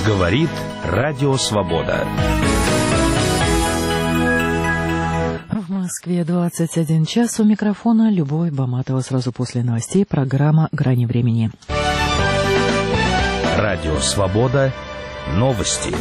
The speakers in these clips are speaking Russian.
Говорит Радио Свобода. В Москве 21 час. У микрофона Любовь Баматова. Сразу после новостей программа «Грани времени». Радио Свобода. Новости.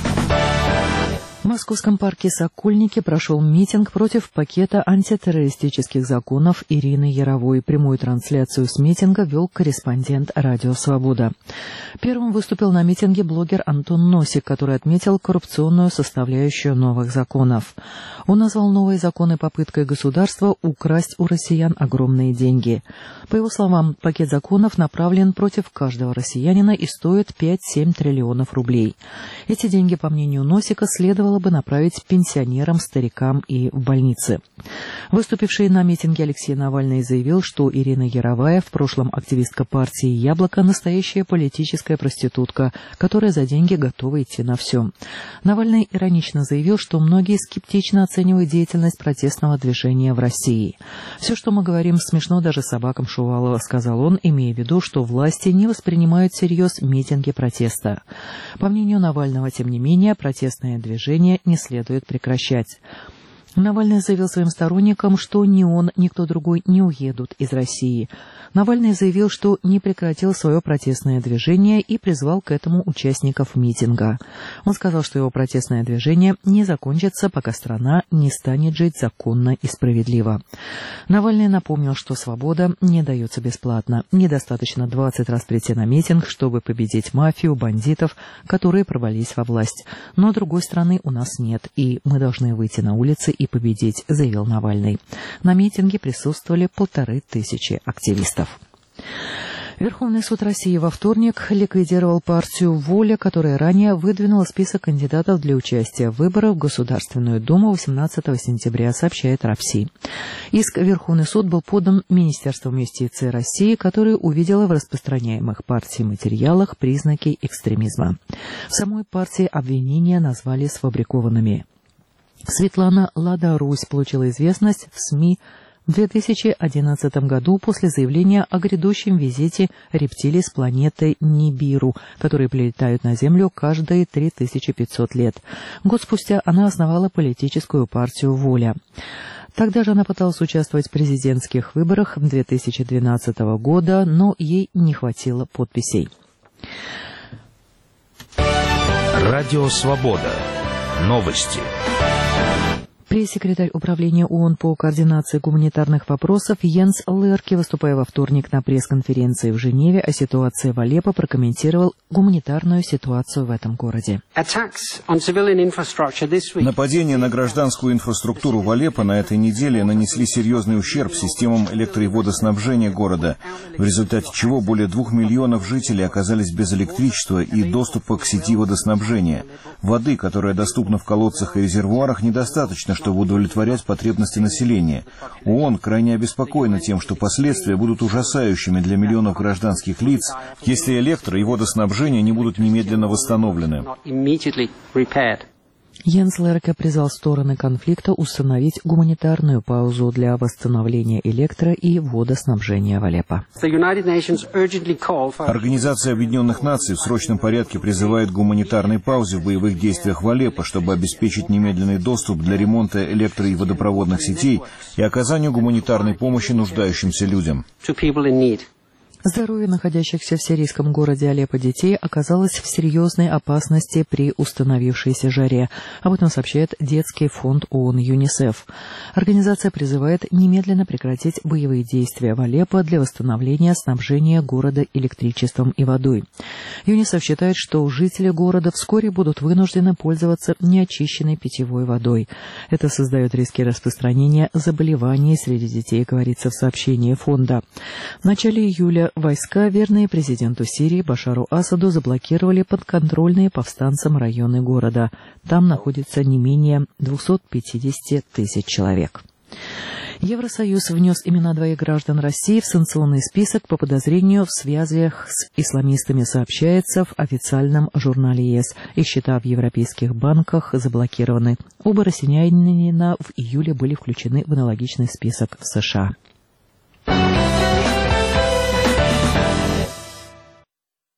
В Московском парке «Сокольники» прошел митинг против пакета антитеррористических законов Ирины Яровой. Прямую трансляцию с митинга вел корреспондент «Радио Свобода». Первым выступил на митинге блогер Антон Носик, который отметил коррупционную составляющую новых законов. Он назвал новые законы попыткой государства украсть у россиян огромные деньги. По его словам, пакет законов направлен против каждого россиянина и стоит 5-7 триллионов рублей. Эти деньги, по мнению Носика, следовало бы направить пенсионерам, старикам и в больницы. Выступивший на митинге Алексей Навальный заявил, что Ирина Яровая, в прошлом активистка партии «Яблоко», настоящая политическая проститутка, которая за деньги готова идти на все. Навальный иронично заявил, что многие скептично оценивают деятельность протестного движения в России. «Все, что мы говорим, смешно даже собакам Шувалова», — сказал он, имея в виду, что власти не воспринимают всерьез митинги протеста. По мнению Навального, тем не менее, протестное движение не следует прекращать. Навальный заявил своим сторонникам, что ни он, ни кто другой не уедут из России. Навальный заявил, что не прекратил свое протестное движение и призвал к этому участников митинга. Он сказал, что его протестное движение не закончится, пока страна не станет жить законно и справедливо. Навальный напомнил, что свобода не дается бесплатно. Недостаточно 20 раз прийти на митинг, чтобы победить мафию, бандитов, которые пробрались во власть. Но другой страны у нас нет, и мы должны выйти на улицы и победить, заявил Навальный. На митинге присутствовали 1500 активистов. Верховный суд России во вторник ликвидировал партию «Воля», которая ранее выдвинула список кандидатов для участия в выборах в Государственную Думу 18 сентября, сообщает РАФСИ. Иск в Верховный суд был подан Министерством юстиции России, которое увидело в распространяемых партией материалах признаки экстремизма. В самой партии обвинения назвали сфабрикованными. Светлана Лада-Русь получила известность в СМИ в 2011 году после заявления о грядущем визите рептилий с планеты Нибиру, которые прилетают на Землю каждые 3500 лет. Год спустя она основала политическую партию «Воля». Тогда же она пыталась участвовать в президентских выборах 2012 года, но ей не хватило подписей. Радио Свобода. Новости. Пресс-секретарь Управления ООН по координации гуманитарных вопросов Йенс Лерке, выступая во вторник на пресс-конференции в Женеве о ситуации в Алеппо, прокомментировал гуманитарную ситуацию в этом городе. Нападения на гражданскую инфраструктуру в Алеппо на этой неделе нанесли серьезный ущерб системам электро- и водоснабжения города, в результате чего более 2 миллионов жителей оказались без электричества и доступа к сети водоснабжения. Воды, которая доступна в колодцах и резервуарах, недостаточно, чтобы удовлетворять потребности населения. ООН крайне обеспокоена тем, что последствия будут ужасающими для миллионов гражданских лиц, если электро- и водоснабжение не будут немедленно восстановлены. Йенс Лерке призвал стороны конфликта установить гуманитарную паузу для восстановления электро- и водоснабжения в Алеппо. Организация Объединенных Наций в срочном порядке призывает к гуманитарной паузе в боевых действиях в Алеппо, чтобы обеспечить немедленный доступ для ремонта электро- и водопроводных сетей и оказанию гуманитарной помощи нуждающимся людям. Здоровье находящихся в сирийском городе Алеппо детей оказалось в серьезной опасности при установившейся жаре. Об этом сообщает Детский фонд ООН ЮНИСЕФ. Организация призывает немедленно прекратить боевые действия в Алеппо для восстановления снабжения города электричеством и водой. ЮНИСЕФ считает, что жители города вскоре будут вынуждены пользоваться неочищенной питьевой водой. Это создает риски распространения заболеваний среди детей, говорится в сообщении фонда. В начале июля войска, верные президенту Сирии Башару Асаду, заблокировали подконтрольные повстанцам районы города. Там находится не менее 250 тысяч человек. Евросоюз внес имена 2 граждан России в санкционный список по подозрению в связях с исламистами, сообщается в официальном журнале ЕС. Их счета в европейских банках заблокированы. Оба россиянина в июле были включены в аналогичный список в США.